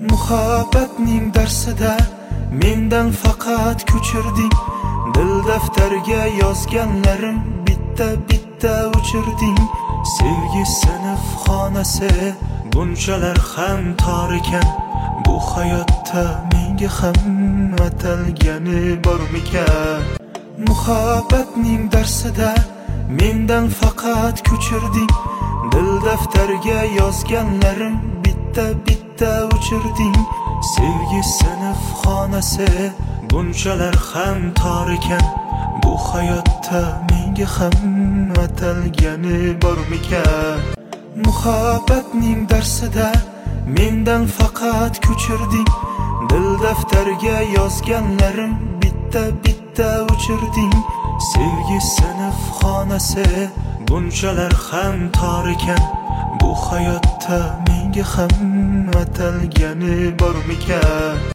Muhabbatning darsida mendan faqat ko'chirding. Dil daftarga yozganlarim bitta o'chirding. Sevgi sinf xonasi bunchalar ham tor ekan. Bu hayotda menga ham atalgani bormikan? Muhabbatning darsida mendan faqat ko'chirding. Dil daftarga yozganlarim bitta o'chirding. Sevgi sinf xonasi bunchalar ham tor ekan. Bu hayotda menga ham atalgani bormikan? Muhabbatning darsida mendan faqat ko'chirding. Dil daftarga yozganlarim bitta o'chirding. Sevgi sinf xonasi bunchalar ham tor ekan. Bu hayotda menga ham atalgani bormikan?